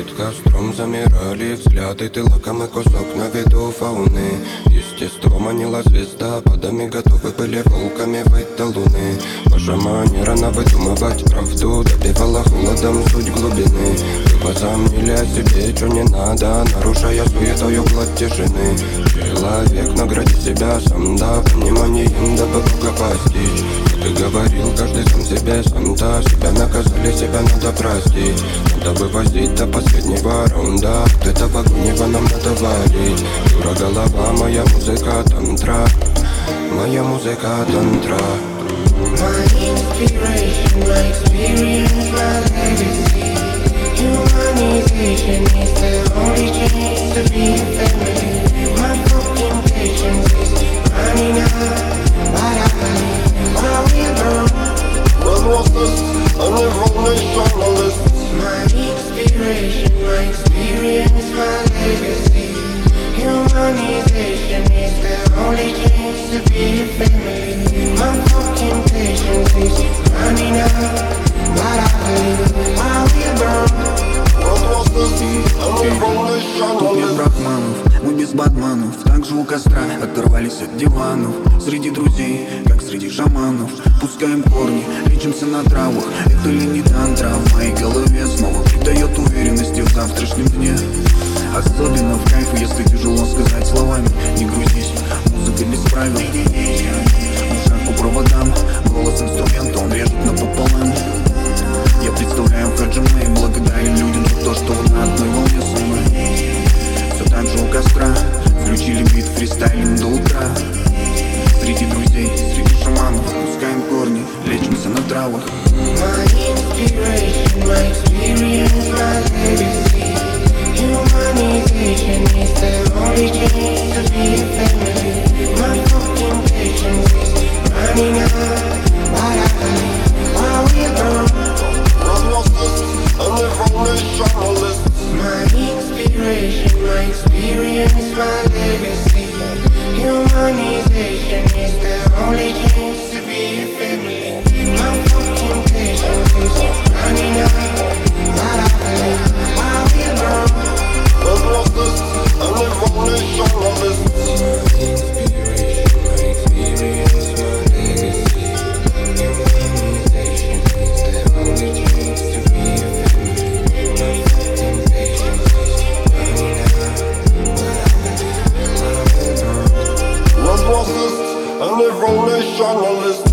Перед костром замирали взгляды, ты лакомый кусок на виду фауны. Естество манила звезда, подами готовы были волками выйти до луны. Ваша манера на выдумывать правду добивала холодом суть глубины. Вы возомнили о себе, что не надо, нарушая суетою гладь тишины. Человек награди себя сам, да, пониманием, дабы Бога постичь. Ты говорил, каждый сам себе сам-то. Себя наказали, себя надо простить. Надо вывозить до последнего раунда. От этого гнева нам надо валить. Дура голова, моя музыка тантра. Моя музыка тантра. My inspiration, my experience, my legacy. Humanization is the only chance to be a family. My fucking patience is running out, but I believe while we burn. When was this? I'm the only journalist. My inspiration, my experience, my legacy. Humanization is the only chance to be a family. My fucking patience is running out, but I believe while we burn. When was this? I'm the only Тут нет journalist. брахманов, мы без батманов. Также у костра оторвались от диванов. Среди друзей, как среди шаманов. Пускаем корни, лечимся на травах. Это ли не тантра? В моей голове снова придает уверенности в завтрашнем дне. Особенно в кайф, если тяжело сказать словами. Не грузись, музыка без правил. В ушах по проводам, голос инструмента, он режет напополам. Я представляю Хаджима и благодарен людям за то, что вы на одной волне со мной. Все так же у костра, включили бит фристайлем до утра. Среди друзей, среди шаманов, пускаем корни, лечимся на травах. My inspiration, my experience, my legacy. Humanization is the only chance to be a family. My fucking patience is running out, but I believe while we burn. When was this? I'm the only journalist. My inspiration, my experience, my legacy. Humanization is the only chance to be a family. My fucking patience is running out, but I believe while we burn. When was this? I'm the only journalist. My inspiration, my experience, my legacy. Humanization is the only chance to be a family. My fucking patience is running out, but I believe while we burn. When was this? I'm the only journalist.